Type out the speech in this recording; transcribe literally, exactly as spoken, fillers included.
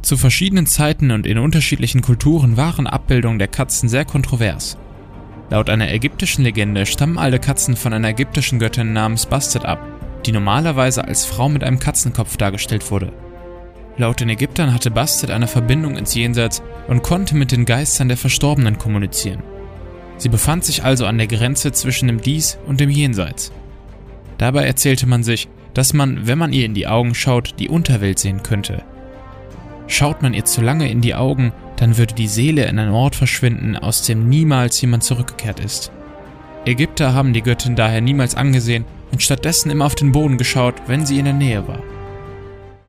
Zu verschiedenen Zeiten und in unterschiedlichen Kulturen waren Abbildungen der Katzen sehr kontrovers. Laut einer ägyptischen Legende stammen alle Katzen von einer ägyptischen Göttin namens Bastet ab, die normalerweise als Frau mit einem Katzenkopf dargestellt wurde. Laut den Ägyptern hatte Bastet eine Verbindung ins Jenseits und konnte mit den Geistern der Verstorbenen kommunizieren. Sie befand sich also an der Grenze zwischen dem Dies und dem Jenseits. Dabei erzählte man sich, dass man, wenn man ihr in die Augen schaut, die Unterwelt sehen könnte. Schaut man ihr zu lange in die Augen, dann würde die Seele in einen Ort verschwinden, aus dem niemals jemand zurückgekehrt ist. Ägypter haben die Göttin daher niemals angesehen und stattdessen immer auf den Boden geschaut, wenn sie in der Nähe war.